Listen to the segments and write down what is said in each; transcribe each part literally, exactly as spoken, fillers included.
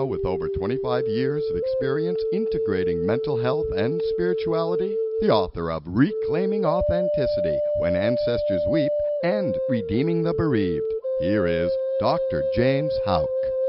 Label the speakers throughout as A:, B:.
A: with over twenty-five years of experience integrating mental health and spirituality, the author of Reclaiming Authenticity, When Ancestors Weep, and Redeeming the Bereaved. Here is Doctor James Houck.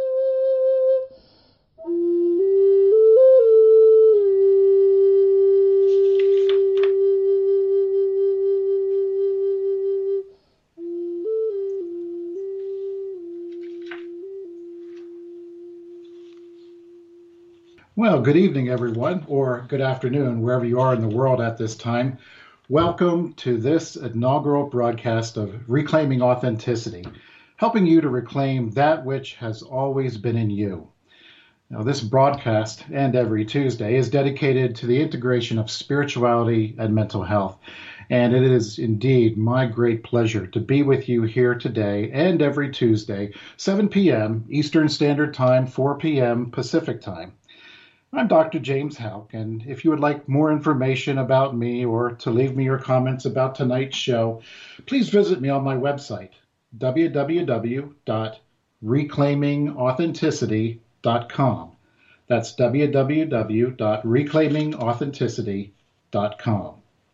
B: Well, good evening, everyone, or good afternoon, wherever you are in the world at this time. Welcome to this inaugural broadcast of Reclaiming Authenticity, helping you to reclaim that which has always been in you. Now, this broadcast, and every Tuesday, is dedicated to the integration of spirituality and mental health. And it is indeed my great pleasure to be with you here today and every Tuesday, seven p.m. Eastern Standard Time, four p.m. Pacific Time. I'm Doctor James Houck, and if you would like more information about me or to leave me your comments about tonight's show, please visit me on my website, w w w dot reclaiming authenticity dot com. That's w w w dot reclaiming authenticity dot com.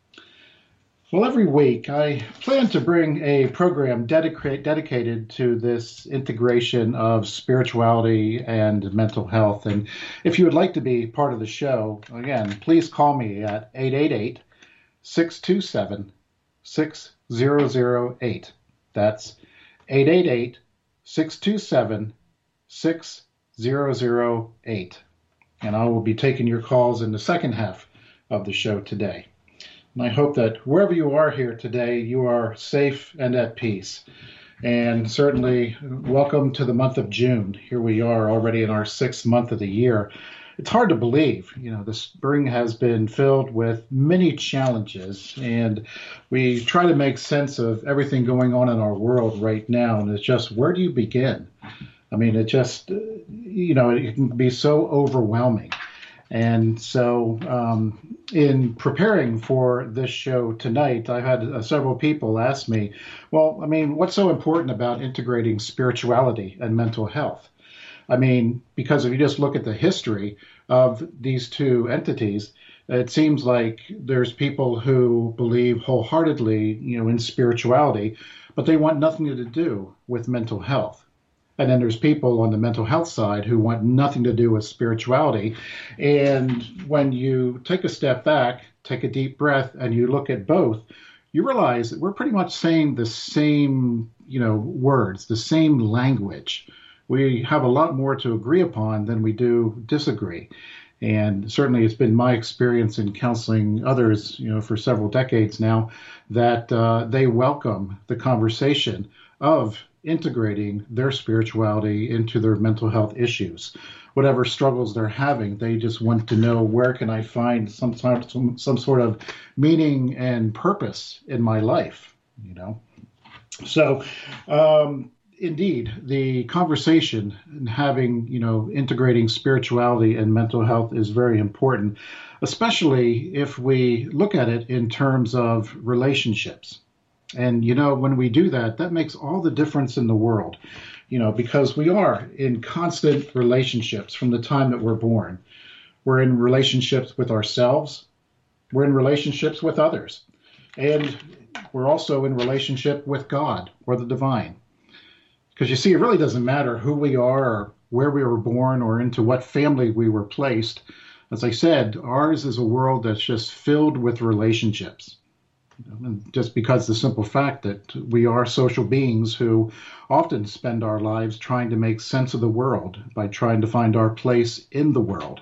B: Well, every week I plan to bring a program dedica- dedicated to this integration of spirituality and mental health. And if you would like to be part of the show, again, please call me at eight eight eight, six two seven, six zero zero eight. That's eight eight eight, six two seven, six zero zero eight. And I will be taking your calls in the second half of the show today. And I hope that wherever you are here today, you are safe and at peace. And certainly, welcome to the month of June. Here we are already in our sixth month of the year. It's hard to believe, you know, the spring has been filled with many challenges, and we try to make sense of everything going on in our world right now. And it's just, where do you begin? I mean, it just, you know, it can be so overwhelming. And so um, in preparing for this show tonight, I've had uh, several people ask me, well, I mean, what's so important about integrating spirituality and mental health? I mean, because if you just look at the history of these two entities, it seems like there's people who believe wholeheartedly, you know, in spirituality, but they want nothing to do with mental health. And then there's people on the mental health side who want nothing to do with spirituality. And when you take a step back, take a deep breath, and you look at both, you realize that we're pretty much saying the same, you know, words, the same language. We have a lot more to agree upon than we do disagree. And certainly it's been my experience in counseling others, you know, for several decades now, that uh, they welcome the conversation of integrating their spirituality into their mental health issues. Whatever struggles they're having, they just want to know, where can I find some type, some, some sort of meaning and purpose in my life, you know? So, um, indeed, the conversation and having, you know, integrating spirituality and mental health is very important, especially if we look at it in terms of relationships. And, you know, when we do that, that makes all the difference in the world, you know, because we are in constant relationships from the time that we're born. We're in relationships with ourselves. We're in relationships with others. And we're also in relationship with God or the divine. Because you see, it really doesn't matter who we are or where we were born or into what family we were placed. As I said, ours is a world that's just filled with relationships. And just because the simple fact that we are social beings who often spend our lives trying to make sense of the world by trying to find our place in the world.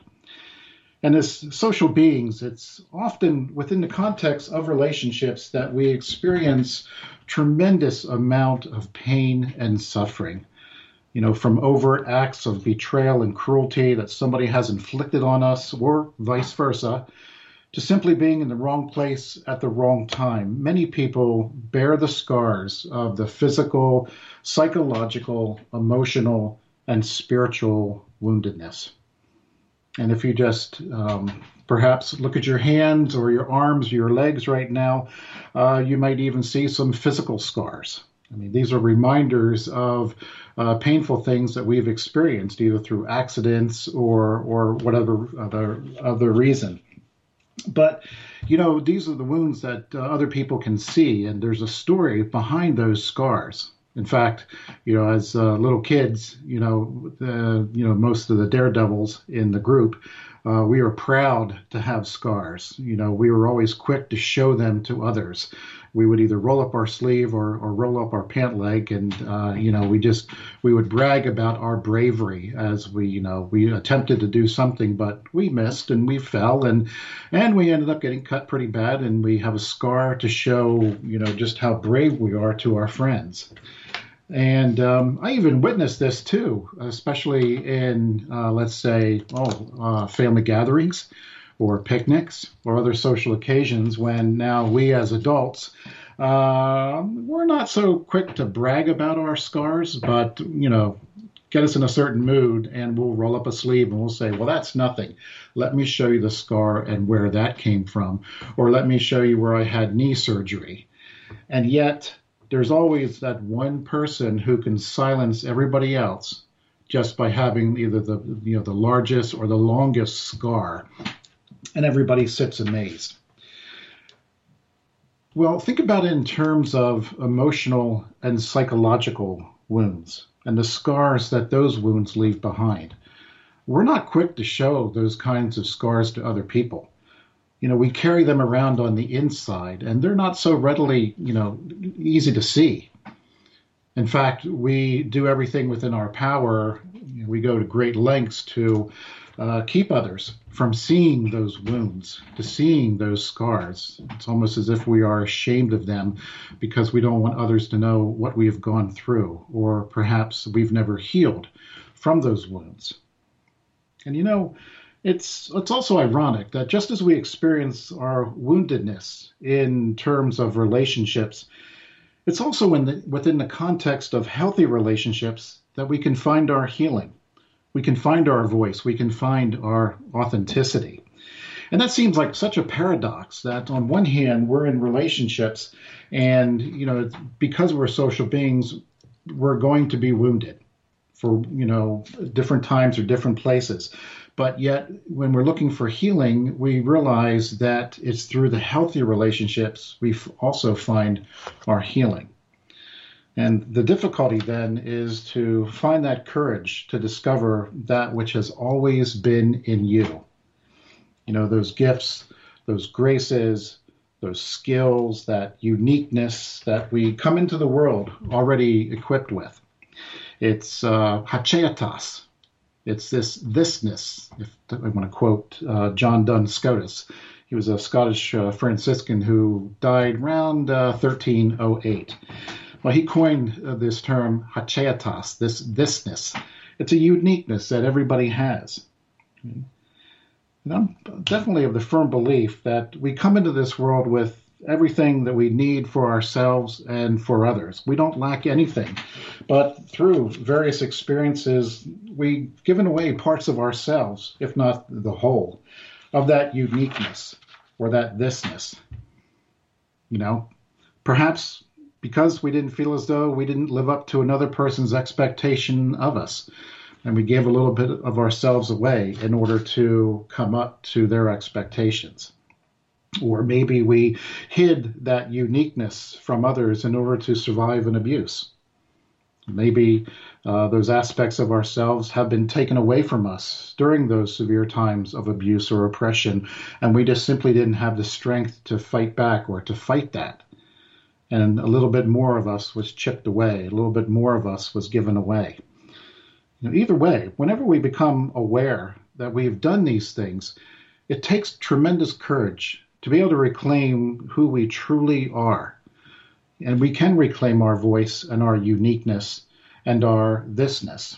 B: And as social beings, it's often within the context of relationships that we experience tremendous amount of pain and suffering, you know, from overt acts of betrayal and cruelty that somebody has inflicted on us, or vice versa, to simply being in the wrong place at the wrong time. Many people bear the scars of the physical, psychological, emotional, and spiritual woundedness. And if you just um, perhaps look at your hands or your arms or your legs right now, uh, you might even see some physical scars. I mean, these are reminders of uh, painful things that we've experienced, either through accidents or or whatever other other reason. But, you know, these are the wounds that uh, other people can see, and there's a story behind those scars. In fact, you know, as uh, little kids, you know, the, you know, most of the daredevils in the group, uh, we were proud to have scars. You know, we were always quick to show them to others. We would either roll up our sleeve or, or roll up our pant leg, and uh, you know, we just we would brag about our bravery as we, you know, we attempted to do something, but we missed and we fell, and and we ended up getting cut pretty bad, and we have a scar to show, you know, just how brave we are to our friends. And um, I even witnessed this too, especially in, uh, let's say, oh, uh, family gatherings or picnics or other social occasions, when now we as adults, uh, we're not so quick to brag about our scars, but, you know, get us in a certain mood and we'll roll up a sleeve and we'll say, well, that's nothing. Let me show you the scar and where that came from. Or let me show you where I had knee surgery. And yet, there's always that one person who can silence everybody else just by having either the, you know, the largest or the longest scar, and everybody sits amazed. Well, think about it in terms of emotional and psychological wounds and the scars that those wounds leave behind. We're not quick to show those kinds of scars to other people. You know, we carry them around on the inside, and they're not so readily, you know, easy to see. In fact, we do everything within our power. You know, we go to great lengths to uh, keep others from seeing those wounds, to seeing those scars. It's almost as if we are ashamed of them because we don't want others to know what we have gone through, or perhaps we've never healed from those wounds. And, you know, It's it's also ironic that just as we experience our woundedness in terms of relationships, it's also in the, within the context of healthy relationships that we can find our healing. We can find our voice. We can find our authenticity. And that seems like such a paradox that on one hand, we're in relationships and, you know, because we're social beings, we're going to be wounded for, you know, different times or different places. But yet, when we're looking for healing, we realize that it's through the healthy relationships we also find our healing. And the difficulty then is to find that courage to discover that which has always been in you. You know, those gifts, those graces, those skills, that uniqueness that we come into the world already equipped with. It's uh, hacheatas. It's this thisness, if I want to quote uh, John Duns Scotus. He was a Scottish uh, Franciscan who died around uh, thirteen oh eight. Well, he coined uh, this term hacheatas, this thisness. It's a uniqueness that everybody has. And I'm definitely of the firm belief that we come into this world with everything that we need for ourselves and for others. We don't lack anything, but through various experiences, we've given away parts of ourselves, if not the whole, of that uniqueness or that thisness. You know, perhaps because we didn't feel as though we didn't live up to another person's expectation of us, and we gave a little bit of ourselves away in order to come up to their expectations. Or maybe we hid that uniqueness from others in order to survive an abuse. Maybe uh, those aspects of ourselves have been taken away from us during those severe times of abuse or oppression, and we just simply didn't have the strength to fight back or to fight that. And a little bit more of us was chipped away. A little bit more of us was given away. You know, either way, whenever we become aware that we've done these things, it takes tremendous courage to be able to reclaim who we truly are. And we can reclaim our voice and our uniqueness and our thisness.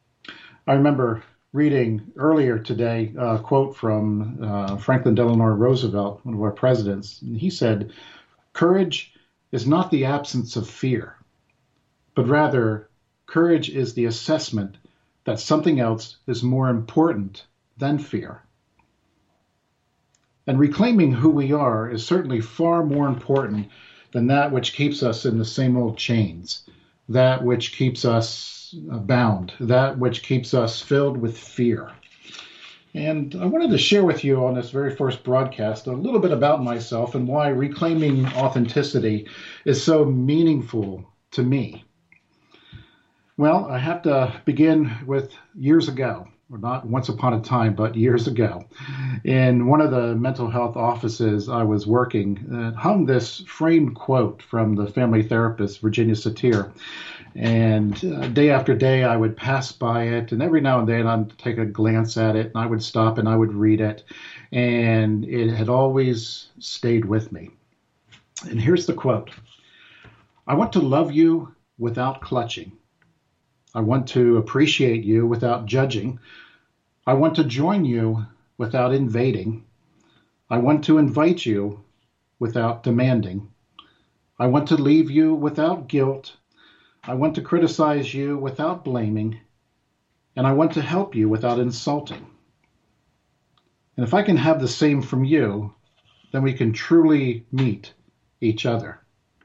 B: I remember reading earlier today a quote from uh, Franklin Delano Roosevelt, one of our presidents. And he said, "Courage is not the absence of fear, but rather courage is the assessment that something else is more important than fear." And reclaiming who we are is certainly far more important than that which keeps us in the same old chains, that which keeps us bound, that which keeps us filled with fear. And I wanted to share with you on this very first broadcast a little bit about myself and why reclaiming authenticity is so meaningful to me. Well, I have to begin with years ago, or not once upon a time, but years ago. In one of the mental health offices I was working, uh, hung this framed quote from the family therapist, Virginia Satir. And uh, day after day, I would pass by it, and every now and then I'd take a glance at it, and I would stop and I would read it, and it had always stayed with me. And here's the quote: "I want to love you without clutching. I want to appreciate you without judging. I want to join you without invading. I want to invite you without demanding. I want to leave you without guilt. I want to criticize you without blaming, and I want to help you without insulting. And if I can have the same from you, then we can truly meet each other."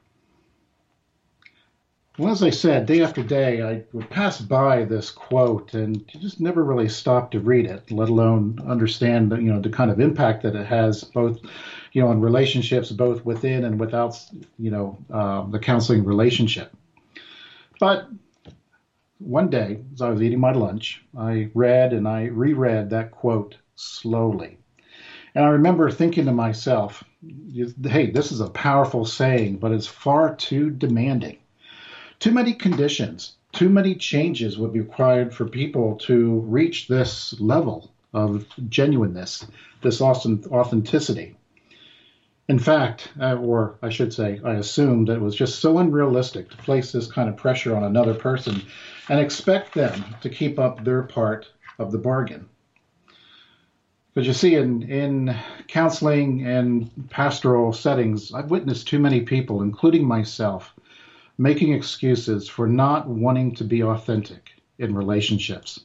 B: Well, as I said, day after day, I would pass by this quote and just never really stop to read it, let alone understand, you know, the kind of impact that it has both, you know, in relationships, both within and without, you know, uh, the counseling relationship. But one day, as I was eating my lunch, I read and I reread that quote slowly. And I remember thinking to myself, hey, this is a powerful saying, but it's far too demanding. Too many conditions, too many changes would be required for people to reach this level of genuineness, this authenticity. In fact, uh, or I should say, I assumed that it was just so unrealistic to place this kind of pressure on another person and expect them to keep up their part of the bargain. But you see, in, in counseling and pastoral settings, I've witnessed too many people, including myself, making excuses for not wanting to be authentic in relationships.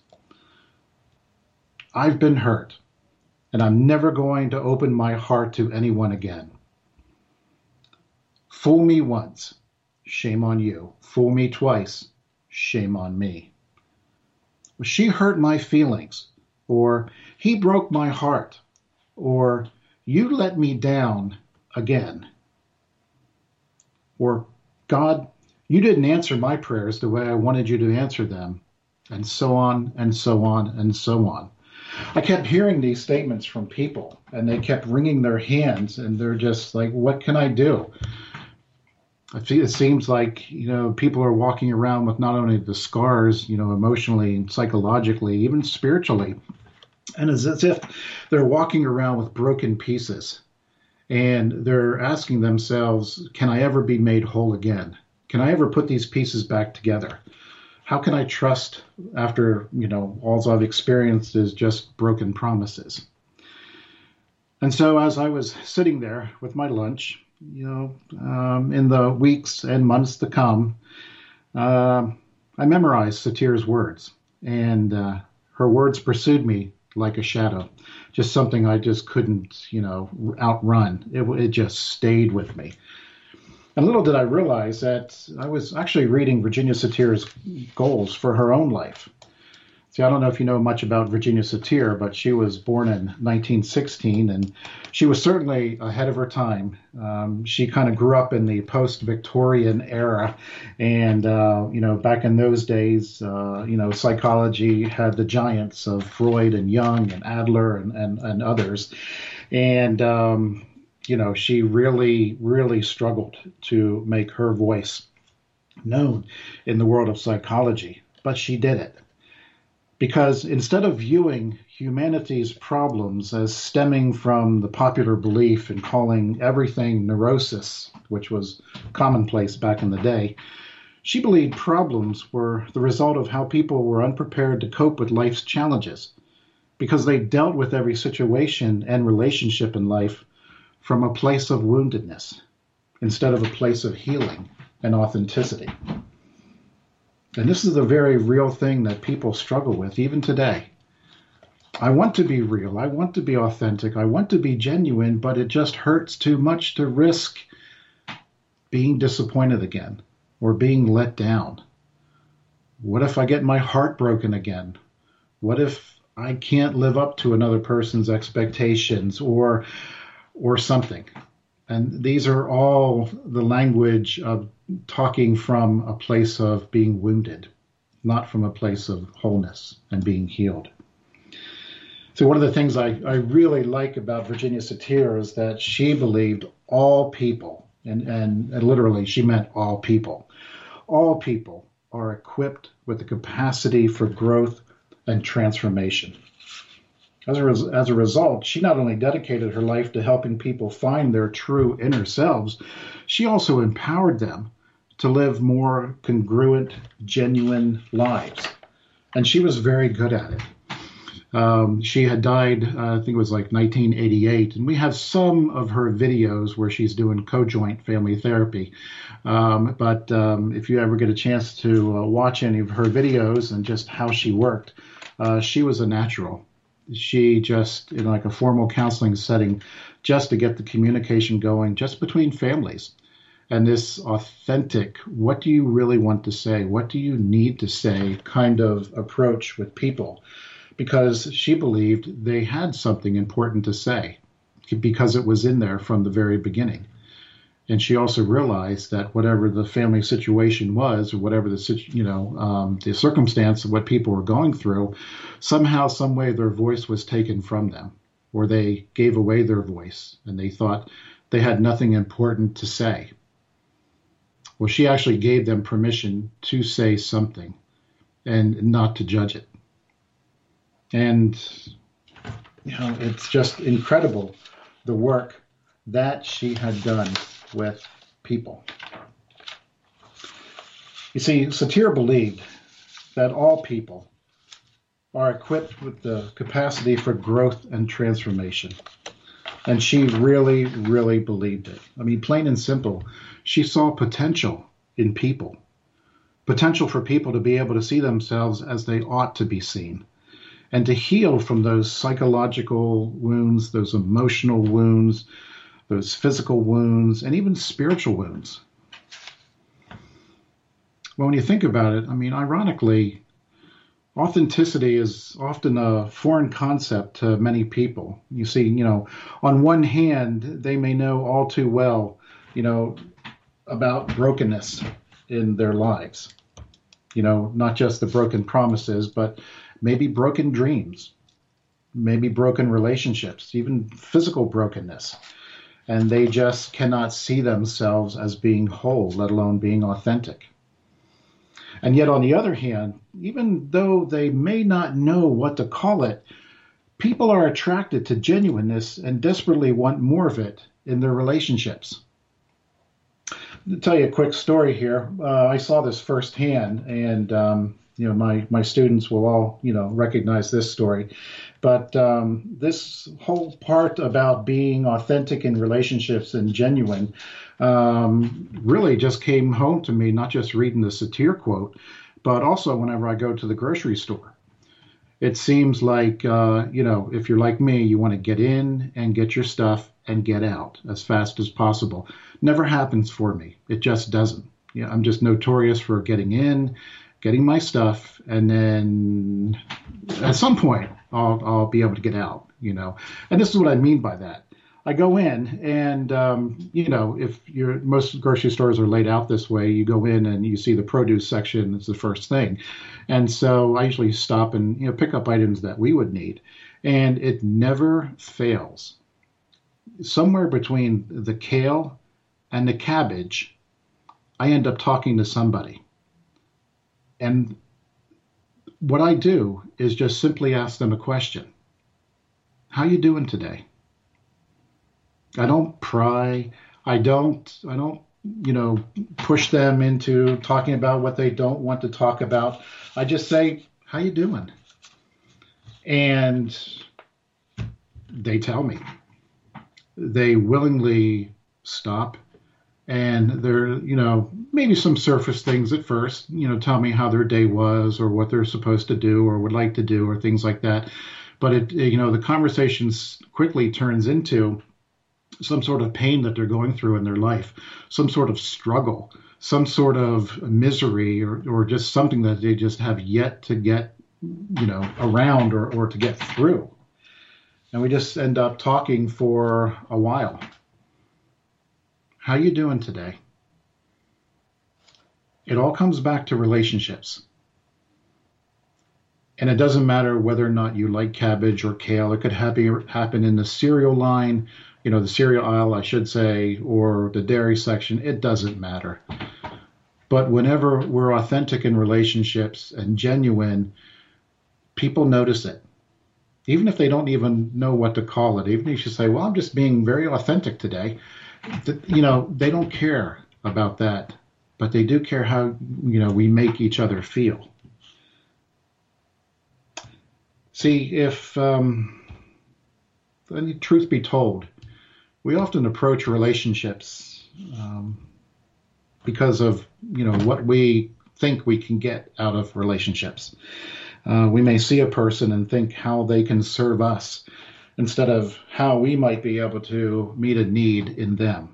B: I've been hurt, and I'm never going to open my heart to anyone again. Fool me once, shame on you. Fool me twice, shame on me. She hurt my feelings, or he broke my heart, or you let me down again, or God, you didn't answer my prayers the way I wanted you to answer them, and so on and so on and so on. I kept hearing these statements from people, and they kept wringing their hands, and they're just like, what can I do? I feel, it seems like, you know, people are walking around with not only the scars, you know, emotionally and psychologically, even spiritually, and it's as if they're walking around with broken pieces, and they're asking themselves, can I ever be made whole again? Can I ever put these pieces back together? How can I trust after, you know, all I've experienced is just broken promises? And so as I was sitting there with my lunch, you know, um, in the weeks and months to come, uh, I memorized Satir's words, and uh, her words pursued me like a shadow, just something I just couldn't, you know, outrun. It, it just stayed with me. And little did I realize that I was actually reading Virginia Satir's goals for her own life. See, I don't know if you know much about Virginia Satir, but she was born in nineteen sixteen, and she was certainly ahead of her time. Um, she kind of grew up in the post-Victorian era, and, uh, you know, back in those days, uh, you know, psychology had the giants of Freud and Jung and Adler and, and, and others. And, um, you know, she really, really struggled to make her voice known in the world of psychology, but she did it. Because instead of viewing humanity's problems as stemming from the popular belief and calling everything neurosis, which was commonplace back in the day, she believed problems were the result of how people were unprepared to cope with life's challenges, because they dealt with every situation and relationship in life from a place of woundedness instead of a place of healing and authenticity. And this is a very real thing that people struggle with even today. I want to be real. I want to be authentic. I want to be genuine, but it just hurts too much to risk being disappointed again or being let down? What if I get my heart broken again? What if I can't live up to another person's expectations or or something? And these are all the language of talking from a place of being wounded, not from a place of wholeness and being healed. So one of the things I, I really like about Virginia Satir is that she believed all people, and, and, and literally she meant all people, all people are equipped with the capacity for growth and transformation. As a, res- as a result, she not only dedicated her life to helping people find their true inner selves, she also empowered them to live more congruent, genuine lives. And she was very good at it. Um, she had died, uh, I think it was like nineteen eighty-eight, and we have some of her videos where she's doing co-joint family therapy. Um, but um, if you ever get a chance to uh, watch any of her videos and just how she worked, uh, she was a natural. She just, in like a formal counseling setting, just to get the communication going, just between families. And this authentic, what do you really want to say? What do you need to say kind of approach with people? Because she believed they had something important to say because it was in there from the very beginning. And she also realized that whatever the family situation was, or whatever the you know um, the circumstance of what people were going through, somehow, some way, their voice was taken from them, or they gave away their voice, and they thought they had nothing important to say. Well, she actually gave them permission to say something, and not to judge it. And you know, it's just incredible the work that she had done with people. You see, Satir believed that all people are equipped with the capacity for growth and transformation. And she really, really believed it. I mean, plain and simple, she saw potential in people, potential for people to be able to see themselves as they ought to be seen, and to heal from those psychological wounds, those emotional wounds, those physical wounds, and even spiritual wounds. Well, when you think about it, I mean, ironically, authenticity is often a foreign concept to many people. You see, you know, on one hand, they may know all too well, you know, about brokenness in their lives. You know, not just the broken promises, but maybe broken dreams, maybe broken relationships, even physical brokenness. And they just cannot see themselves as being whole, let alone being authentic. And yet, on the other hand, even though they may not know what to call it, people are attracted to genuineness and desperately want more of it in their relationships. To tell you a quick story here, uh, I saw this firsthand, and um, you know, my my students will all you know recognize this story. But um, this whole part about being authentic in relationships and genuine um, really just came home to me, not just reading the Satir quote, but also whenever I go to the grocery store. It seems like, uh, you know, if you're like me, you want to get in and get your stuff and get out as fast as possible. Never happens for me. It just doesn't. You know, I'm just notorious for getting in, getting my stuff, and then at some point I'll, I'll be able to get out, you know. And this is what I mean by that. I go in and, um, you know, if you're, most grocery stores are laid out this way, you go in and you see the produce section is the first thing. And so I usually stop and, you know, pick up items that we would need. And it never fails. Somewhere between the kale and the cabbage, I end up talking to somebody. And what I do is just simply ask them a question. How you doing today? I don't pry. I don't, I don't, you know, push them into talking about what they don't want to talk about. I just say, how you doing? And they tell me. They willingly stop. And they're, you know, maybe some surface things at first, you know, tell me how their day was or what they're supposed to do or would like to do or things like that. But, it, you know, the conversation quickly turns into, some sort of pain that they're going through in their life, some sort of struggle, some sort of misery, or, or just something that they just have yet to get, you know, around or, or to get through. And we just end up talking for a while. How you doing today? It all comes back to relationships. And it doesn't matter whether or not you like cabbage or kale. It could happen, happen in the cereal line, you know, the cereal aisle, I should say, or the dairy section. It doesn't matter. But whenever we're authentic in relationships and genuine, people notice it. Even if they don't even know what to call it, even if you say, well, I'm just being very authentic today, you know, they don't care about that. But they do care how, you know, we make each other feel. See, if, um, truth be told, we often approach relationships um, because of, you know, what we think we can get out of relationships. Uh, we may see a person and think how they can serve us instead of how we might be able to meet a need in them.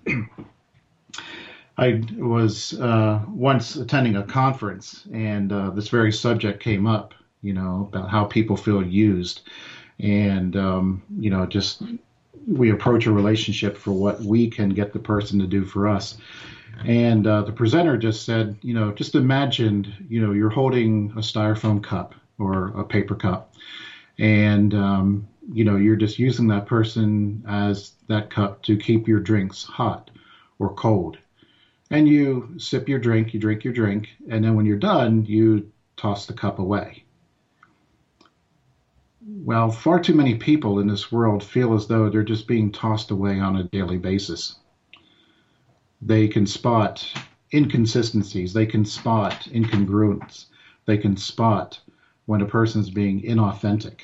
B: I was uh, once attending a conference, and uh, this very subject came up, you know, about how people feel used. And, um, you know, just we approach a relationship for what we can get the person to do for us. And uh, the presenter just said, you know, just imagine, you know, you're holding a styrofoam cup or a paper cup, and, um, you know, you're just using that person as that cup to keep your drinks hot or cold. And you sip your drink, you drink your drink, and then when you're done, you toss the cup away. Well, far too many people in this world feel as though they're just being tossed away on a daily basis. They can spot inconsistencies, they can spot incongruence, they can spot when a person's being inauthentic.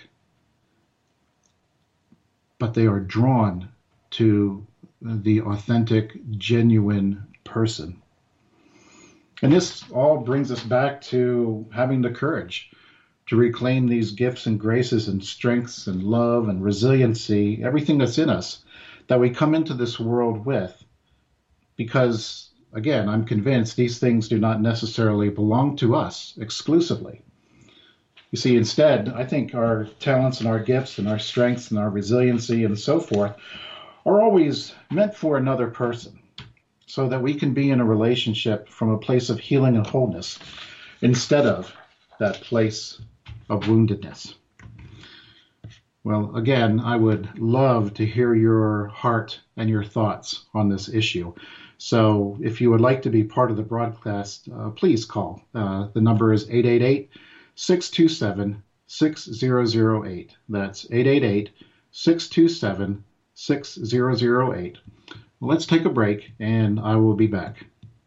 B: But they are drawn to the authentic, genuine person. And this all brings us back to having the courage to reclaim these gifts and graces and strengths and love and resiliency, everything that's in us that we come into this world with. Because, again, I'm convinced these things do not necessarily belong to us exclusively. You see, instead, I think our talents and our gifts and our strengths and our resiliency and so forth are always meant for another person, so that we can be in a relationship from a place of healing and wholeness instead of that place of woundedness. Well, again, I would love to hear your heart and your thoughts on this issue. So if you would like to be part of the broadcast, uh, please call. Uh, the number is eight eight eight, six two seven, six zero zero eight. That's eight eight eight, six two seven, six zero zero eight. Let's take a break, and I will be back.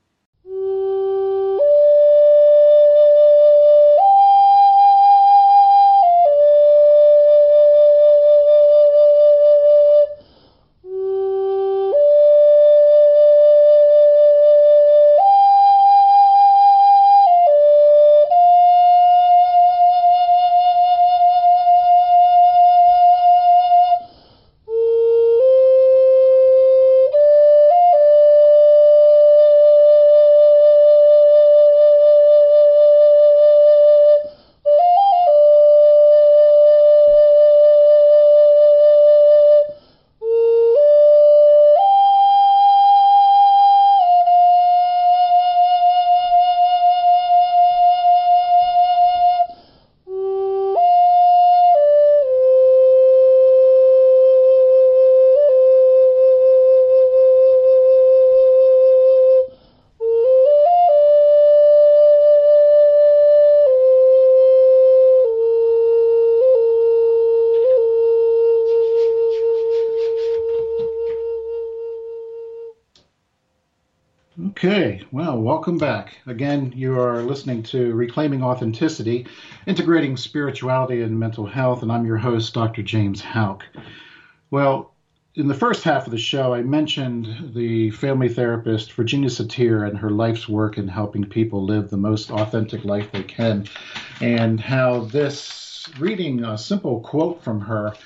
B: Okay, well, welcome back. Again, you are listening to Reclaiming Authenticity, Integrating Spirituality and Mental Health, and I'm your host, Doctor James Houck. Well, in the first half of the show, I mentioned the family therapist Virginia Satir and her life's work in helping people live the most authentic life they can, and how this, reading a simple quote from her,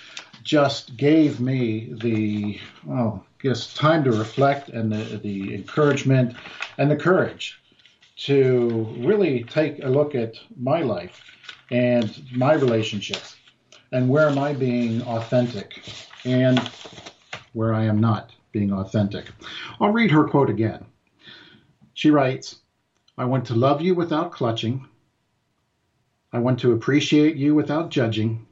B: just gave me the, well, I guess, time to reflect and the, the encouragement and the courage to really take a look at my life and my relationships and where am I being authentic and where I am not being authentic. I'll read her quote again. She writes, "I want to love you without clutching. I want to appreciate you without judging.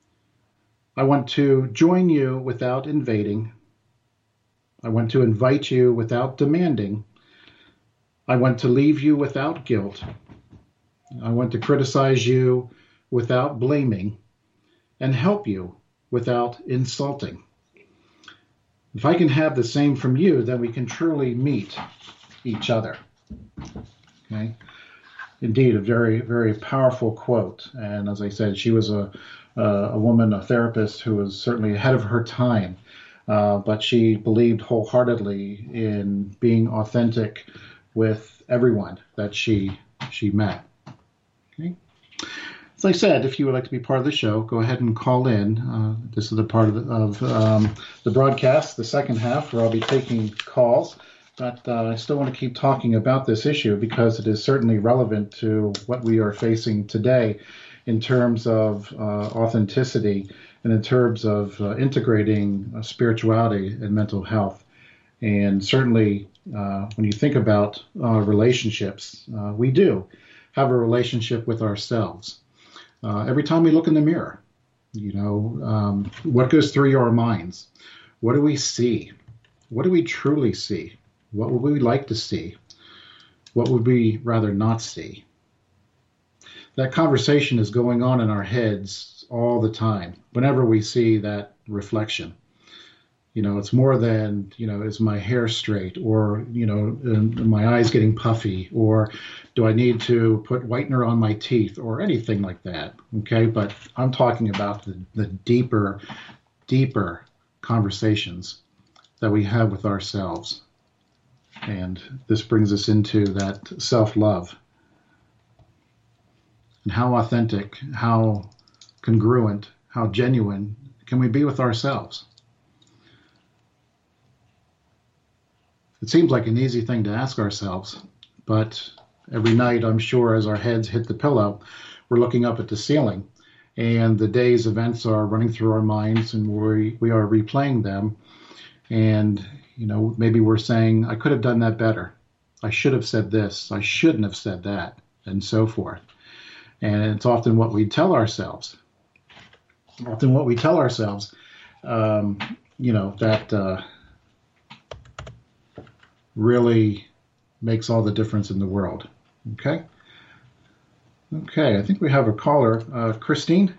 B: I want to join you without invading. I want to invite you without demanding. I want to leave you without guilt. I want to criticize you without blaming and help you without insulting. If I can have the same from you, then we can truly meet each other." Okay. Indeed, a very, very powerful quote. And as I said, she was a, a, a woman, a therapist who was certainly ahead of her time, uh, but she believed wholeheartedly in being authentic with everyone that she she met. Okay. As I said, if you would like to be part of the show, go ahead and call in. Uh, this is the part of, the, of um, the broadcast, the second half, where I'll be taking calls. But uh, I still want to keep talking about this issue because it is certainly relevant to what we are facing today in terms of uh, authenticity and in terms of uh, integrating uh, spirituality and mental health. And certainly uh, when you think about uh, relationships, uh, we do have a relationship with ourselves. Uh, every time we look in the mirror, you know, um, what goes through our minds? What do we see? What do we truly see? What would we like to see? What would we rather not see? That conversation is going on in our heads all the time whenever we see that reflection. You know, it's more than, you know, is my hair straight, or, you know, am my eyes getting puffy, or do I need to put whitener on my teeth, or anything like that. Okay, but I'm talking about the, the deeper, deeper conversations that we have with ourselves. And this brings us into that self-love. And how authentic, how congruent, how genuine can we be with ourselves? It seems like an easy thing to ask ourselves, but every night, I'm sure, as our heads hit the pillow, we're looking up at the ceiling, and the day's events are running through our minds, and we we are replaying them. And, you know, maybe we're saying, I could have done that better. I should have said this. I shouldn't have said that, and so forth. And it's often what we tell ourselves. Often what we tell ourselves, um, you know, that uh, really makes all the difference in the world. Okay? Okay, I think we have a caller. Uh, Christine?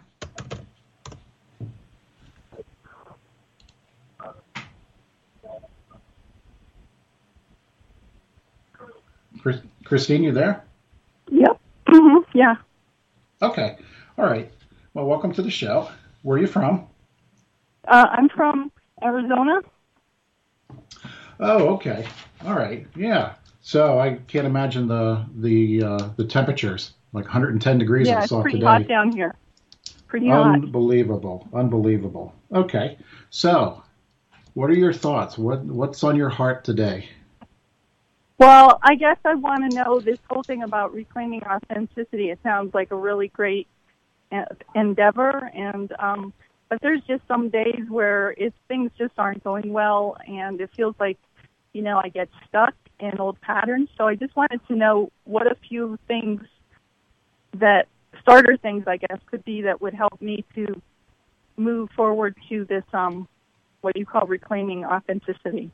B: Chris, Christine, you there?
C: Yep. Mm-hmm. Yeah.
B: Okay. All right. Well, welcome to the show. Where are you from?
C: Uh, I'm from Arizona.
B: Oh, okay. All right. Yeah. So I can't imagine the the uh, the temperatures, like one hundred ten degrees
C: Yeah,
B: I
C: it's
B: saw
C: pretty
B: today.
C: hot down here. Pretty hot.
B: Unbelievable. Unbelievable. Okay. So, what are your thoughts? What what's on your heart today?
C: Well, I guess I want to know this whole thing about reclaiming authenticity. It sounds like a really great uh, endeavor, and um, but there's just some days where if things just aren't going well, and it feels like, you know, I get stuck in old patterns. So I just wanted to know what a few things that starter things, I guess, could be that would help me to move forward to this um, what you call reclaiming authenticity.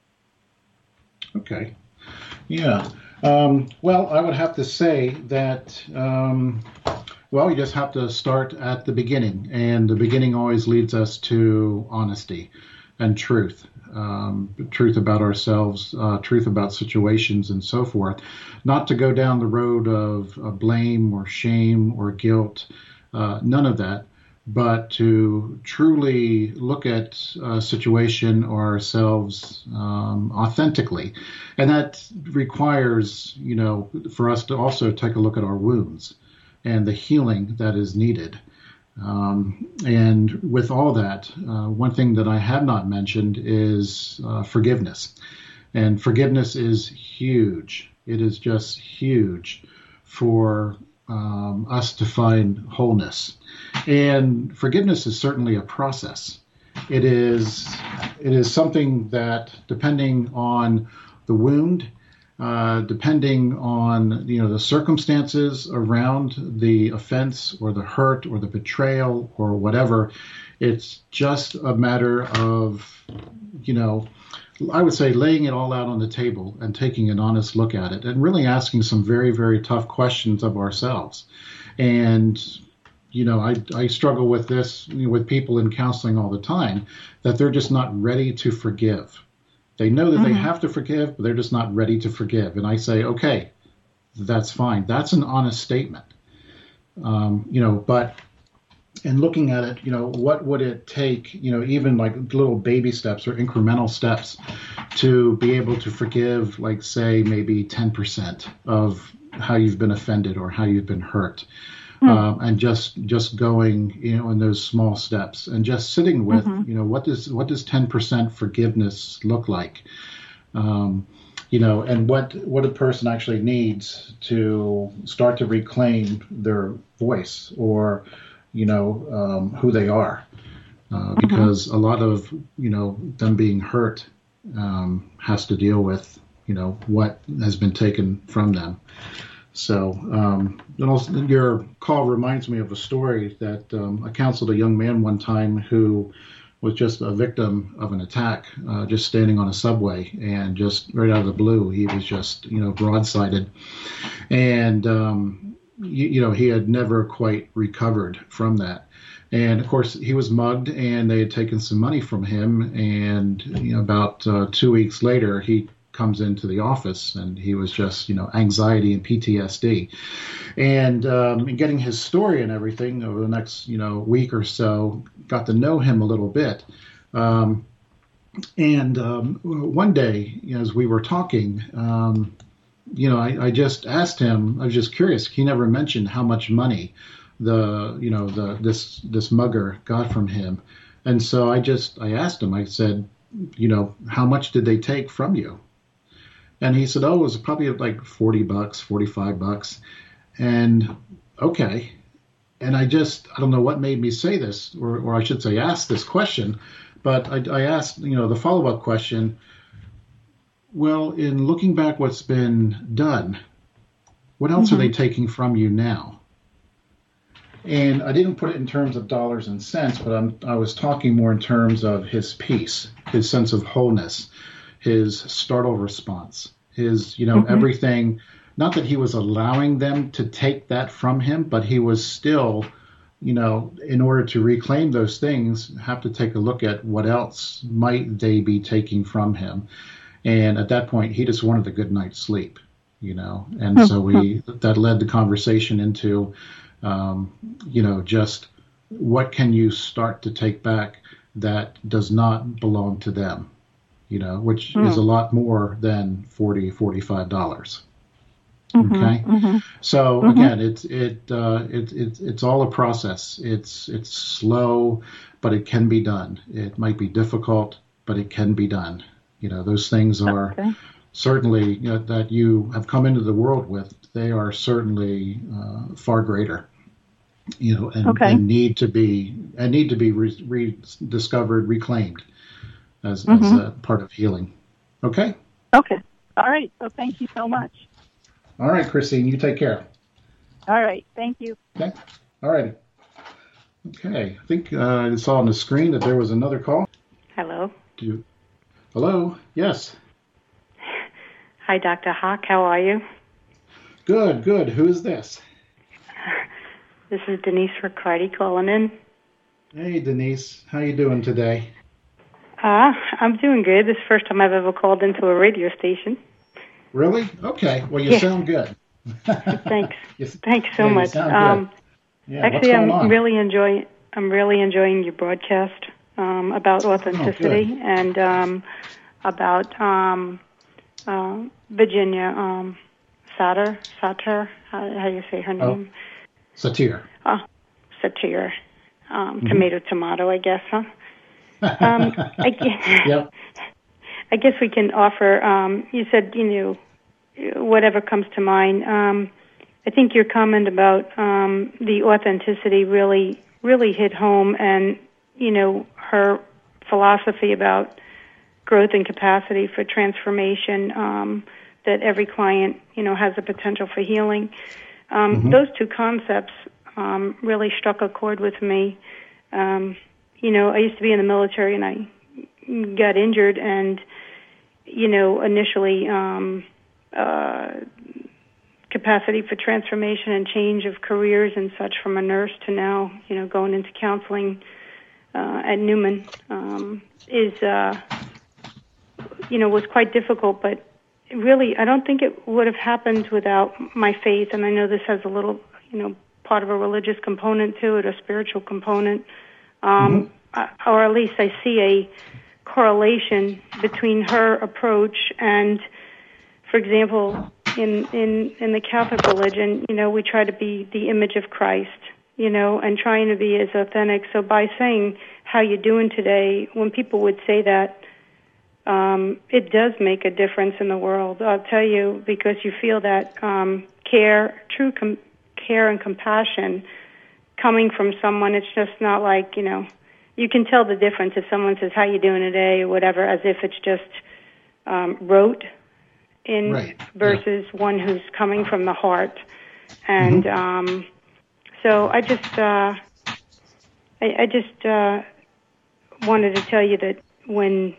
B: Okay. Yeah. Um, well, I would have to say that, um, well, you just have to start at the beginning. And the beginning always leads us to honesty and truth. Um, truth about ourselves, uh, truth about situations, and so forth. Not to go down the road of uh, blame or shame or guilt, uh, none of that. But to truly look at a situation or ourselves um, authentically. And that requires, you know, for us to also take a look at our wounds and the healing that is needed. Um, and with all that, uh, one thing that I have not mentioned is uh, forgiveness. And forgiveness is huge. It is just huge for um, us to find wholeness. And forgiveness is certainly a process. It is it is something that, depending on the wound, uh, depending on you know the circumstances around the offense or the hurt or the betrayal or whatever, it's just a matter of you know. I would say laying it all out on the table and taking an honest look at it and really asking some very, very tough questions of ourselves. And, you know, I, I struggle with this you know, with people in counseling all the time, that they're just not ready to forgive. They know that mm-hmm. they have to forgive, but they're just not ready to forgive. And I say, okay, that's fine. That's an honest statement. Um, you know, but and looking at it, you know, what would it take, you know, even like little baby steps or incremental steps to be able to forgive, like, say, maybe ten percent of how you've been offended or how you've been hurt. Mm-hmm. Um, and just just going, you know, in those small steps and just sitting with, mm-hmm. you know, what does what does ten percent forgiveness look like? Um, you know, and what what a person actually needs to start to reclaim their voice or you know, um, who they are, uh, because mm-hmm. a lot of, you know, them being hurt um, has to deal with, you know, what has been taken from them. So um, and also, your call reminds me of a story that um, I counseled a young man one time who was just a victim of an attack, uh, just standing on a subway, and just right out of the blue, he was just, you know, broadsided. And, um, You, you know, he had never quite recovered from that. And of course, he was mugged and they had taken some money from him. And, you know, about uh, two weeks later, he comes into the office and he was just, you know, anxiety and P T S D. And um, getting his story and everything over the next, you know, week or so, got to know him a little bit. Um, and um, one day, you know, as we were talking, um, you know, I, I just asked him, I was just curious. He never mentioned how much money the, you know, the, this, this mugger got from him. And so I just, I asked him, I said, you know, how much did they take from you? And he said, oh, it was probably like forty bucks, forty-five bucks. And okay. And I just, I don't know what made me say this, or, or I should say ask this question, but I, I asked, you know, the follow-up question, well, in looking back what's been done, what else mm-hmm. are they taking from you now? And I didn't put it in terms of dollars and cents, but I'm, I was talking more in terms of his peace, his sense of wholeness, his startle response, his, you know, mm-hmm. everything. Not that he was allowing them to take that from him, but he was still, you know, in order to reclaim those things, have to take a look at what else might they be taking from him. And at that point, he just wanted a good night's sleep, you know. And so we that led the conversation into, um, you know, just what can you start to take back that does not belong to them, you know, which mm. is a lot more than forty dollars, forty-five dollars. Mm-hmm, okay. Mm-hmm. So mm-hmm. again, it's it uh, it, it it's all a process. It's it's slow, but it can be done. It might be difficult, but it can be done. You know, those things are okay. certainly, you know, that you have come into the world with. They are certainly uh, far greater, you know, and, okay. and need to be and need to be re- rediscovered, reclaimed as mm-hmm. as a part of healing. Okay.
C: Okay. All right. So thank you so much.
B: All right, Christine. You take care.
C: All right. Thank you.
B: Okay. All right. Okay. I think uh, I saw on the screen that there was another call.
D: Hello.
B: Do you? Hello. Yes.
D: Hi, Doctor Hawk. How are you?
B: Good, good. Who is this?
D: This is Denise Riccardi calling in.
B: Hey, Denise. How you doing today?
D: Uh, I'm doing good. This is the first time I've ever called into a radio station.
B: Really? Okay. Well, you yeah. sound good.
D: Thanks.
B: you,
D: Thanks so
B: yeah,
D: much.
B: You sound
D: um,
B: good. Yeah,
D: actually, I'm
B: on?
D: really enjoying. I'm really enjoying your broadcast um, about authenticity
B: oh,
D: and um, about um, uh, Virginia um, Satir. Satir. How, how do you say her name?
B: Oh, Satir.
D: Oh, Satir. Um, mm-hmm. Tomato, tomato, I guess, huh? um, I, guess,
B: yep.
D: I guess we can offer, um, you said, you know, whatever comes to mind. Um, I think your comment about um, the authenticity really, really hit home, and, you know, her philosophy about growth and capacity for transformation, um, that every client, you know, has the potential for healing. Um, mm-hmm. Those two concepts um, really struck a chord with me. Um, you know, I used to be in the military, and I got injured, and, you know, initially um, uh, capacity for transformation and change of careers and such, from a nurse to now, you know, going into counseling uh, at Newman um, is, uh, you know, was quite difficult, but really, I don't think it would have happened without my faith, and I know this has a little, you know, part of a religious component to it, a spiritual component, um, mm-hmm. or at least I see a correlation between her approach and, for example, in, in, in the Catholic religion, you know, we try to be the image of Christ, you know, and trying to be as authentic. So by saying, how you doing today, when people would say that, Um, it does make a difference in the world, I'll tell you, because you feel that um, care, true com- care and compassion coming from someone. It's just not like, you know, you can tell the difference if someone says, how you doing today, or whatever, as if it's just um, rote in
B: right.
D: versus
B: yeah.
D: one who's coming from the heart. And mm-hmm. um, so I just, uh, I, I just uh, wanted to tell you that when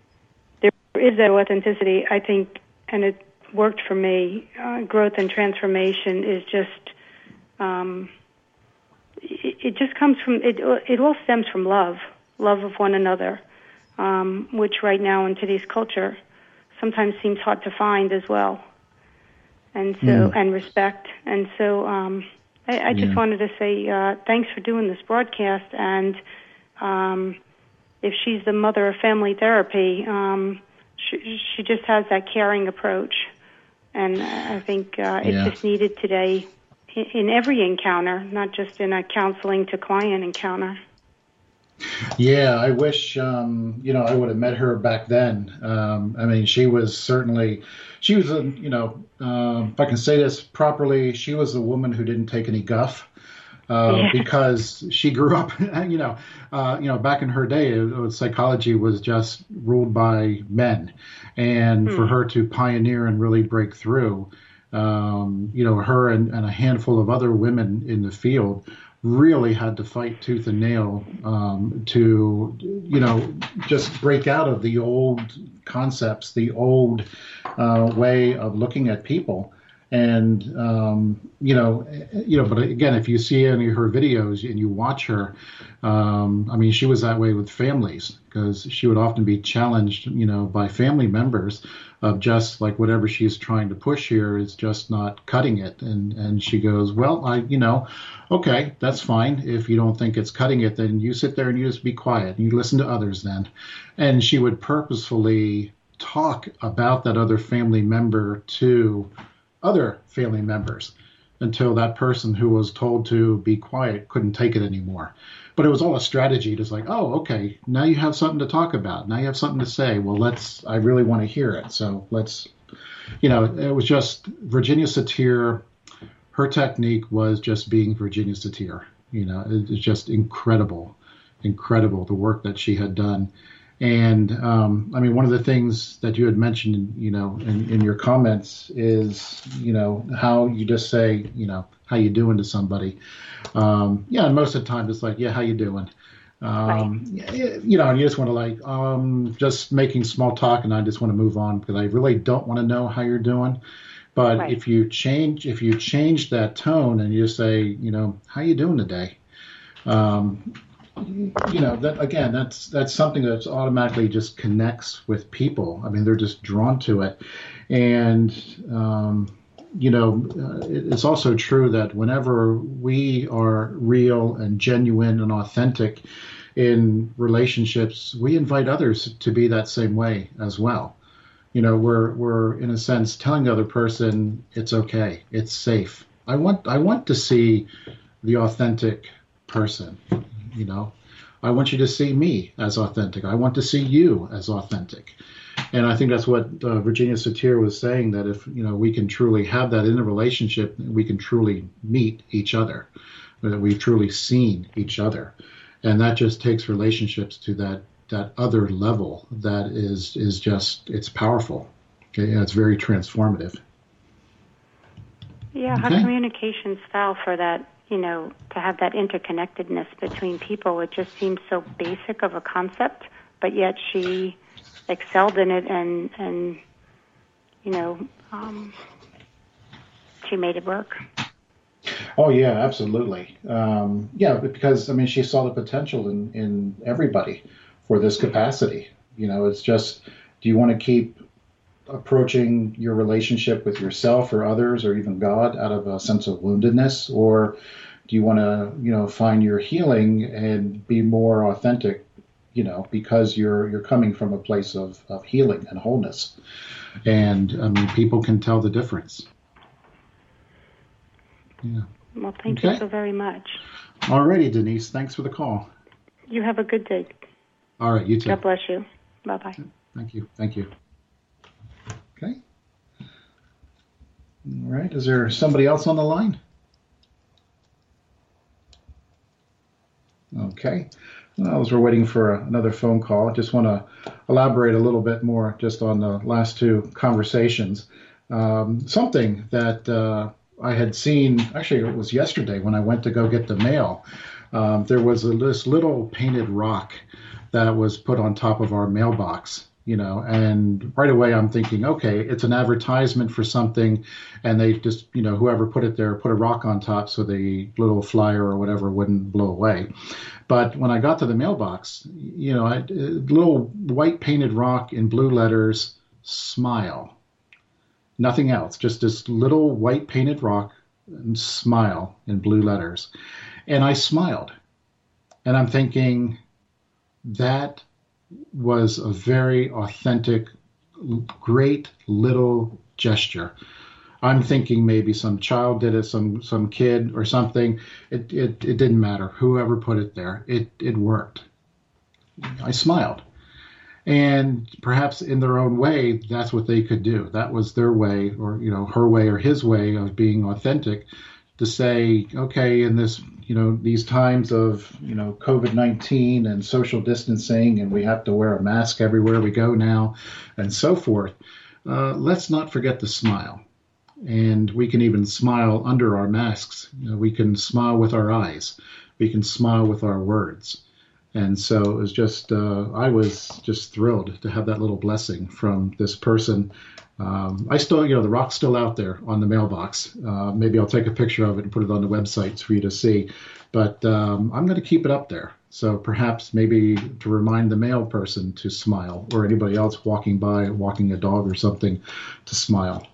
D: is that authenticity, I think, and it worked for me, uh, growth and transformation is just, um, it, it just comes from, it It all stems from love, love of one another, um, which right now in today's culture sometimes seems hard to find as well. And so, mm. and respect. And so um, I, I just yeah. wanted to say uh, thanks for doing this broadcast, and um, if she's the mother of family therapy, um, She, she just has that caring approach, and I think uh, it's yeah. just needed today in, in every encounter, not just in a counseling to client encounter.
B: Yeah, I wish, um, you know, I would have met her back then. Um, I mean, she was certainly, she was a, you know, um, if I can say this properly, she was a woman who didn't take any guff. Uh, yeah. Because she grew up, you know, uh, you know, back in her day, it, it, psychology was just ruled by men, and mm. for her to pioneer and really break through, um, you know, her and, and a handful of other women in the field really had to fight tooth and nail um, to, you know, just break out of the old concepts, the old uh, way of looking at people. And, um, you know, you know, but again, if you see any of her videos and you watch her, um, I mean, she was that way with families, because she would often be challenged, you know, by family members of just like whatever she's trying to push here is just not cutting it. And, and she goes, well, I, you know, okay, that's fine. If you don't think it's cutting it, then you sit there and you just be quiet and you listen to others then. And she would purposefully talk about that other family member to other family members until that person who was told to be quiet couldn't take it anymore. But it was all a strategy, just like, oh, okay, now you have something to talk about. Now you have something to say. Well, let's, I really want to hear it. So let's, you know, it was just Virginia Satir. Her technique was just being Virginia Satir. You know, it was just incredible, incredible, the work that she had done. And, um, I mean, one of the things that you had mentioned, you know, in, in your comments is, you know, how you just say, you know, how you doing to somebody. Um, yeah, and most of the time it's like, yeah, how you doing? Um, right. You know, and you just want to like, um, just making small talk, and I just want to move on because I really don't want to know how you're doing. But right. if you change, if you change that tone and you say, you know, how you doing today? Um, you know, that again, that's that's something that's automatically just connects with people. I mean, they're just drawn to it. And, um, you know, uh, it's also true that whenever we are real and genuine and authentic in relationships, we invite others to be that same way as well. You know, we're we're in a sense telling the other person it's okay, it's safe. I want I want to see the authentic person. You know, I want you to see me as authentic. I want to see you as authentic. And I think that's what uh, Virginia Satir was saying, that if, you know, we can truly have that in a relationship, we can truly meet each other, that we've truly seen each other. And that just takes relationships to that, that other level that is, is just, it's powerful. Okay, and it's very transformative.
D: Yeah,
B: okay.
D: Her communication style for that, you know, to have that interconnectedness between people, it just seems so basic of a concept, but yet she excelled in it, and, and you know, um, she made it work.
B: Oh, yeah, absolutely. Um, yeah, because, I mean, she saw the potential in, in everybody for this capacity. You know, it's just, do you want to keep approaching your relationship with yourself or others or even God out of a sense of woundedness, or do you want to, you know, find your healing and be more authentic, you know, because you're you're coming from a place of, of healing and wholeness? And I mean, people can tell the difference. Yeah.
D: Well, thank
B: okay.
D: you so very much.
B: All righty, Denise. Thanks for the call.
D: You have a good day.
B: All right, you too.
D: God bless you. Bye-bye.
B: Thank you. Thank you. Okay. All right. Is there somebody else on the line? Okay. Well, as we're waiting for another phone call, I just want to elaborate a little bit more just on the last two conversations. Um, something that uh, I had seen, actually it was yesterday when I went to go get the mail. Um, there was a, this little painted rock that was put on top of our mailbox. You know, and right away I'm thinking, okay, it's an advertisement for something, and they just, you know, whoever put it there put a rock on top so the little flyer or whatever wouldn't blow away. But when I got to the mailbox, you know, a little white painted rock in blue letters, smile. Nothing else, just this little white painted rock and smile in blue letters. And I smiled. And I'm thinking, that was a very authentic, great little gesture. I'm thinking maybe some child did it, some some kid or something. It it it didn't matter. Whoever put it there, it it worked. I smiled. And perhaps in their own way, that's what they could do. That was their way, or you know, her way or his way of being authentic, to say, okay, in this, you know, these times of, you know, COVID nineteen and social distancing, and we have to wear a mask everywhere we go now, and so forth, uh, let's not forget to smile. And we can even smile under our masks. You know, we can smile with our eyes. We can smile with our words. And so it was just, uh, I was just thrilled to have that little blessing from this person. Um, I still, you know, the rock's still out there on the mailbox. Uh, maybe I'll take a picture of it and put it on the websites for you to see. But um, I'm going to keep it up there. So perhaps maybe to remind the mail person to smile, or anybody else walking by, walking a dog or something, to smile.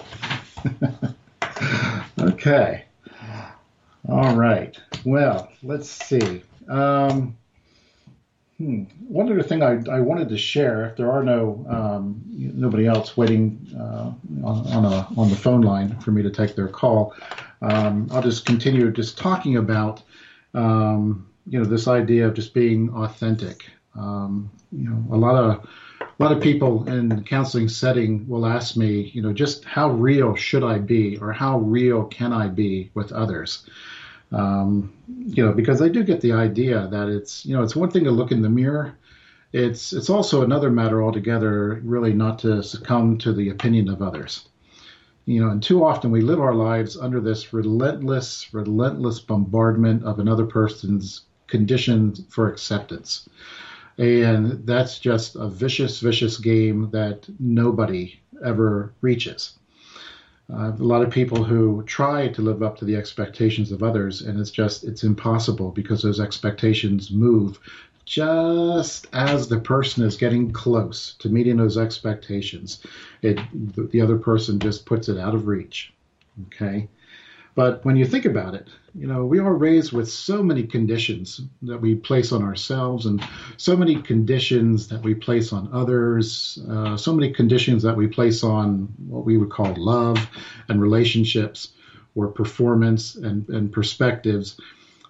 B: Okay. All right. Well, let's see. Um, Hmm. One other thing I, I wanted to share, if there are no um, nobody else waiting uh, on, on a on the phone line for me to take their call, um, I'll just continue just talking about um, you know, this idea of just being authentic. Um, you know, a lot of a lot of people in the counseling setting will ask me, you know, just how real should I be, or how real can I be with others? Um, you know, because I do get the idea that it's, you know, it's one thing to look in the mirror. It's it's also another matter altogether, really, not to succumb to the opinion of others. You know, and too often we live our lives under this relentless, relentless bombardment of another person's conditions for acceptance. And that's just a vicious, vicious game that nobody ever reaches. Uh, a lot of people who try to live up to the expectations of others, and it's just, it's impossible, because those expectations move just as the person is getting close to meeting those expectations. It, the other person just puts it out of reach. Okay. But when you think about it, you know, we are raised with so many conditions that we place on ourselves, and so many conditions that we place on others, uh, so many conditions that we place on what we would call love and relationships, or performance and, and perspectives,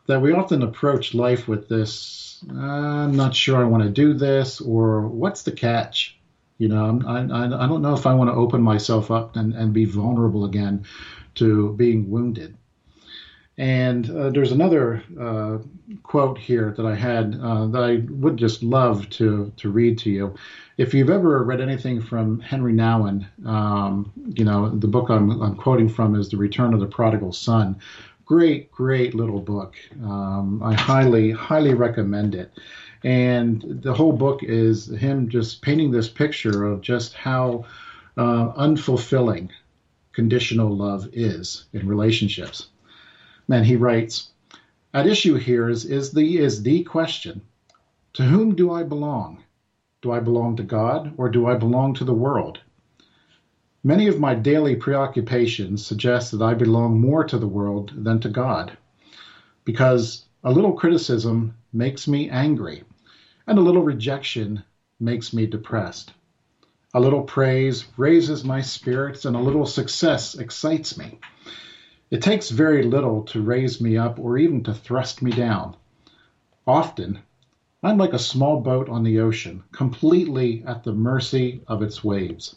B: that we often approach life with this, uh, I'm not sure I want to do this, or what's the catch? You know, I'm, I, I don't know if I want to open myself up and, and be vulnerable again to being wounded. And uh, there's another uh, quote here that I had uh, that I would just love to, to read to you. If you've ever read anything from Henry Nouwen, um, you know, the book I'm, I'm quoting from is The Return of the Prodigal Son. Great, great little book. Um, I highly, highly recommend it. And the whole book is him just painting this picture of just how uh, unfulfilling conditional love is in relationships. And he writes, at issue here is, is, the, is the question, to whom do I belong? Do I belong to God, or do I belong to the world? Many of my daily preoccupations suggest that I belong more to the world than to God, because a little criticism makes me angry, and a little rejection makes me depressed. A little praise raises my spirits, and a little success excites me. It takes very little to raise me up or even to thrust me down. Often, I'm like a small boat on the ocean, completely at the mercy of its waves.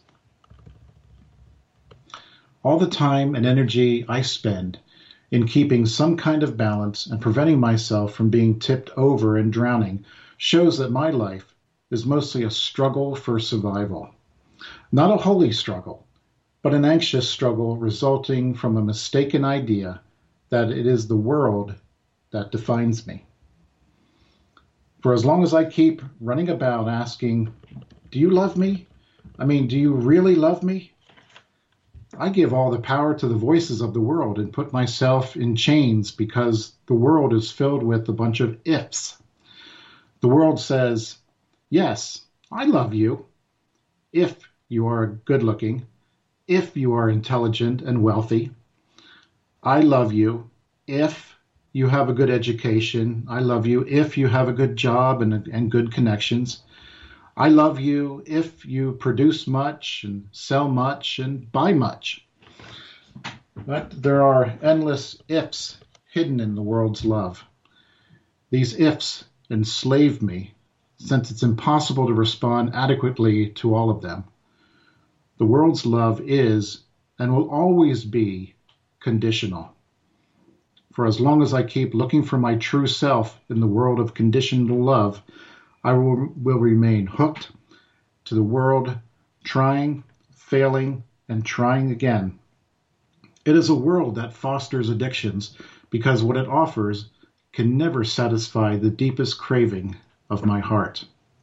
B: All the time and energy I spend in keeping some kind of balance and preventing myself from being tipped over and drowning shows that my life is mostly a struggle for survival. Not a holy struggle, but an anxious struggle resulting from a mistaken idea that it is the world that defines me. For as long as I keep running about asking, do you love me? I mean, do you really love me? I give all the power to the voices of the world and put myself in chains because the world is filled with a bunch of ifs. The world says, yes, I love you, if you are good looking, if you are intelligent and wealthy. I love you if you have a good education. I love you if you have a good job and, and good connections. I love you if you produce much and sell much and buy much. But there are endless ifs hidden in the world's love. These ifs enslave me, since it's impossible to respond adequately to all of them. The world's love is and will always be conditional. For as long as I keep looking for my true self in the world of conditional love, I will, will remain hooked to the world, trying, failing, and trying again. It is a world that fosters addictions because what it offers can never satisfy the deepest craving of my heart.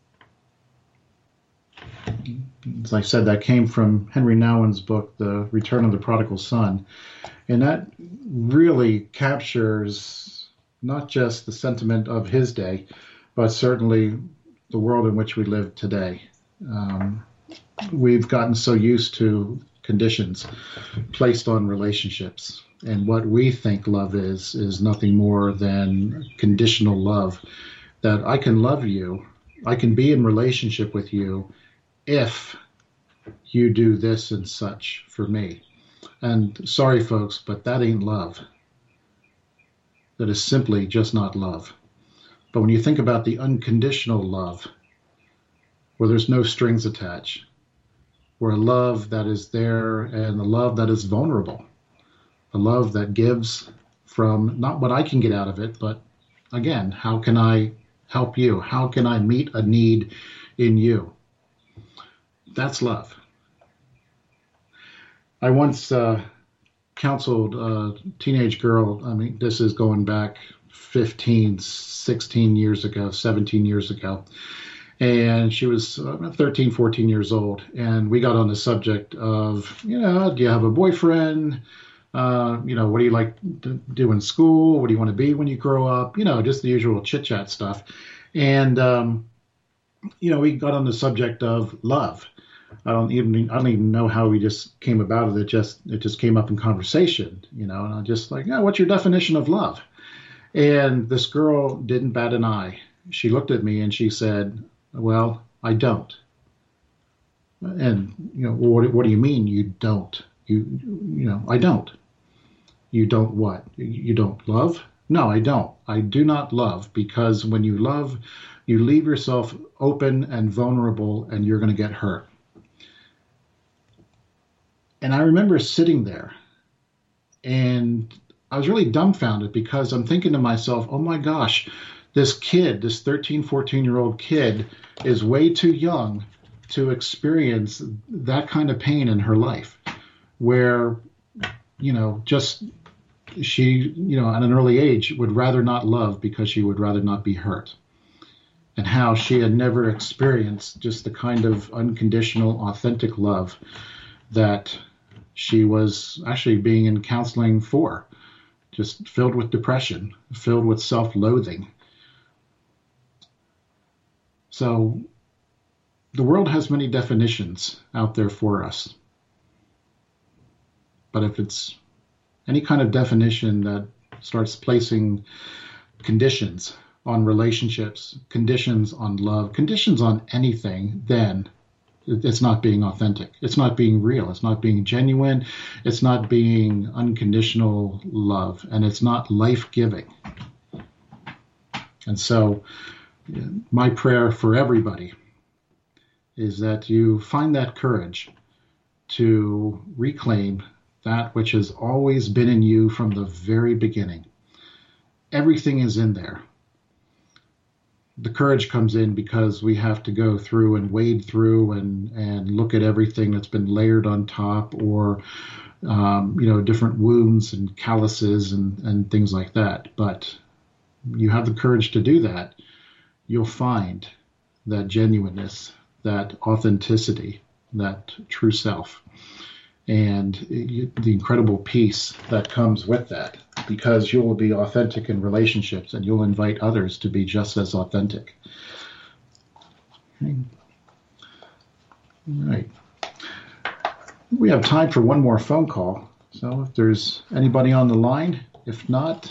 B: As I said, that came from Henry Nouwen's book, The Return of the Prodigal Son. And that really captures not just the sentiment of his day, but certainly the world in which we live today. Um, we've gotten so used to conditions placed on relationships. And what we think love is, is nothing more than conditional love. That I can love you, I can be in relationship with you if you do this and such for me. And sorry, folks, but that ain't love. That is simply just not love. But when you think about the unconditional love, where there's no strings attached, where a love that is there and a love that is vulnerable, a love that gives from not what I can get out of it, but again, how can I help you? How can I meet a need in you? That's love. I once uh, counseled a teenage girl. I mean, this is going back fifteen, sixteen years ago, seventeen years ago. And she was uh, thirteen, fourteen years old. And we got on the subject of, you know, do you have a boyfriend? Uh, you know, what do you like to do in school? What do you want to be when you grow up? You know, just the usual chit chat stuff. And, um, you know, we got on the subject of love. I don't even I don't even know how we just came about it. It just it just came up in conversation, you know, and I'm just like, yeah, what's your definition of love? And this girl didn't bat an eye. She looked at me and she said, well, I don't. And, you know, what, what do you mean you don't? You, you know, I don't. You don't what? You don't love? No, I don't. I do not love, because when you love, you leave yourself open and vulnerable, and you're going to get hurt. And I remember sitting there, and I was really dumbfounded, because I'm thinking to myself, oh my gosh, this kid, this thirteen, fourteen year old kid is way too young to experience that kind of pain in her life, where, you know, just she, you know, at an early age would rather not love because she would rather not be hurt. And how she had never experienced just the kind of unconditional, authentic love that she was actually being in counseling for, just filled with depression, filled with self-loathing. So the world has many definitions out there for us. But if it's any kind of definition that starts placing conditions on relationships, conditions on love, conditions on anything, then it's not being authentic. It's not being real. It's not being genuine. It's not being unconditional love. And it's not life-giving. And so my prayer for everybody is that you find that courage to reclaim that which has always been in you from the very beginning. Everything is in there. The courage comes in because we have to go through and wade through and, and look at everything that's been layered on top, or, um, you know, different wounds and calluses and, and things like that. But you have the courage to do that, you'll find that genuineness, that authenticity, that true self, and the incredible peace that comes with that, because you will be authentic in relationships and you'll invite others to be just as authentic. Okay. All right. We have time for one more phone call. So if there's anybody on the line, if not,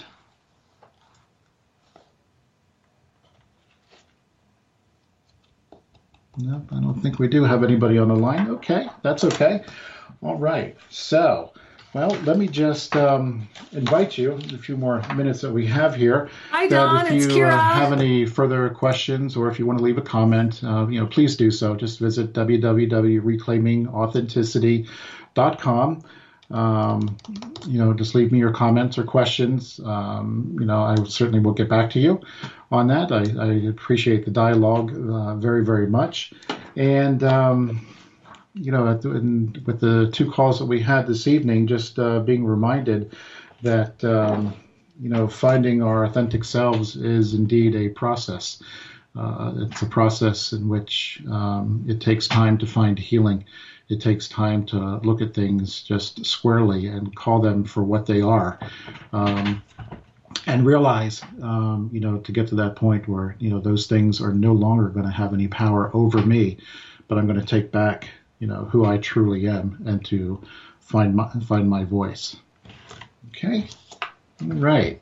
B: no, I don't think we do have anybody on the line. Okay, that's okay. All right. So, well, let me just um, invite you, a few more minutes that we have here.
E: Hi, Don.
B: If
E: it's
B: you
E: Kira.
B: uh, have any further questions, or if you want to leave a comment, uh, you know, please do so. Just visit w w w dot reclaiming authenticity dot com. Um, you know, just leave me your comments or questions. Um, you know, I certainly will get back to you on that. I, I appreciate the dialogue uh, very, very much. And, um, you know, in, with the two calls that we had this evening, just uh, being reminded that, um, you know, finding our authentic selves is indeed a process. Uh, it's a process in which um, it takes time to find healing. It takes time to look at things just squarely and call them for what they are. Um, and realize, um, you know, to get to that point where, you know, those things are no longer going to have any power over me, but I'm going to take back, you know, who I truly am, and to find my, find my voice. Okay. All right.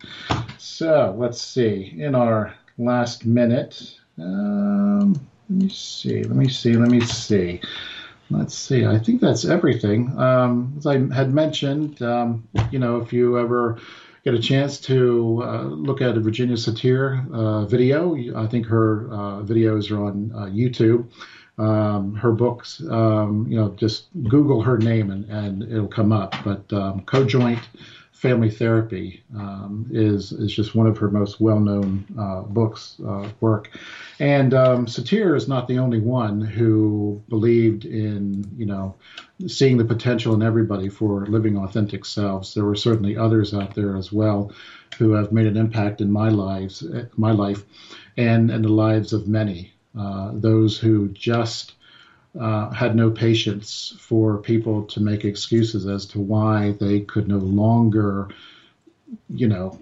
B: So let's see, in our last minute, um, let me see, let me see, let me see. Let's see. I think that's everything. Um, as I had mentioned, um, you know, if you ever get a chance to uh, look at a Virginia Satir uh, video, I think her uh, videos are on uh, YouTube. Um, her books, um, you know, just Google her name and, and it'll come up. But um, Co-Joint Family Therapy um, is is just one of her most well-known uh, books, uh, work. And um, Satir is not the only one who believed in, you know, seeing the potential in everybody for living authentic selves. There were certainly others out there as well who have made an impact in my lives, my life, and and the lives of many. Uh, those who just uh, had no patience for people to make excuses as to why they could no longer, you know,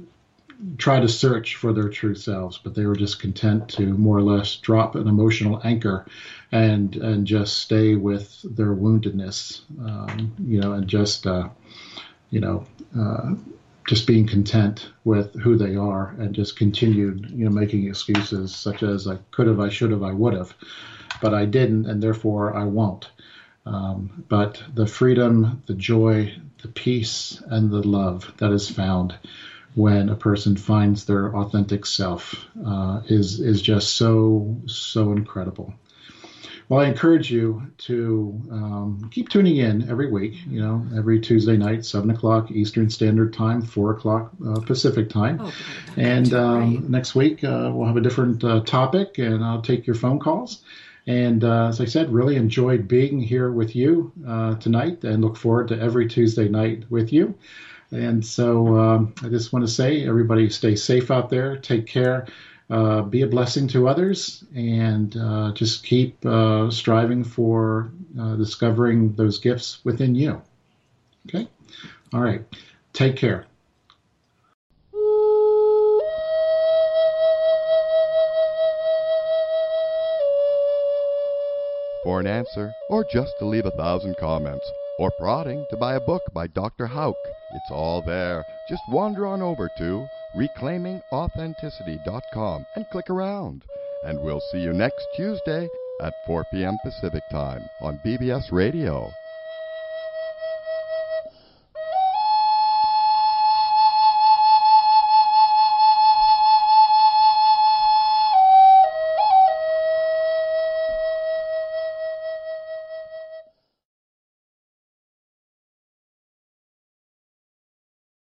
B: try to search for their true selves, but they were just content to more or less drop an emotional anchor and and just stay with their woundedness, um, you know, and just, uh, you know, uh, just being content with who they are, and just continued, you know, making excuses such as I could have, I should have, I would have, but I didn't, and therefore I won't. Um, but the freedom, the joy, the peace, and the love that is found when a person finds their authentic self uh, is is just so so incredible. Well, I encourage you to um, keep tuning in every week. You know, every Tuesday night, seven o'clock Eastern Standard Time, four o'clock uh, Pacific Time.
E: Oh,
B: and um,
E: right.
B: next week uh, we'll have a different uh, topic, and I'll take your phone calls. And uh, as I said, really enjoyed being here with you uh, tonight, and look forward to every Tuesday night with you. And so um, I just want to say, everybody stay safe out there, take care, uh, be a blessing to others, and uh, just keep uh, striving for uh, discovering those gifts within you. Okay? All right. Take care.
A: For an answer, or just to leave a thousand comments, or prodding to buy a book by Doctor Houck, it's all there. Just wander on over to reclaiming authenticity dot com and click around. And we'll see you next Tuesday at four p.m. Pacific Time on B B S Radio.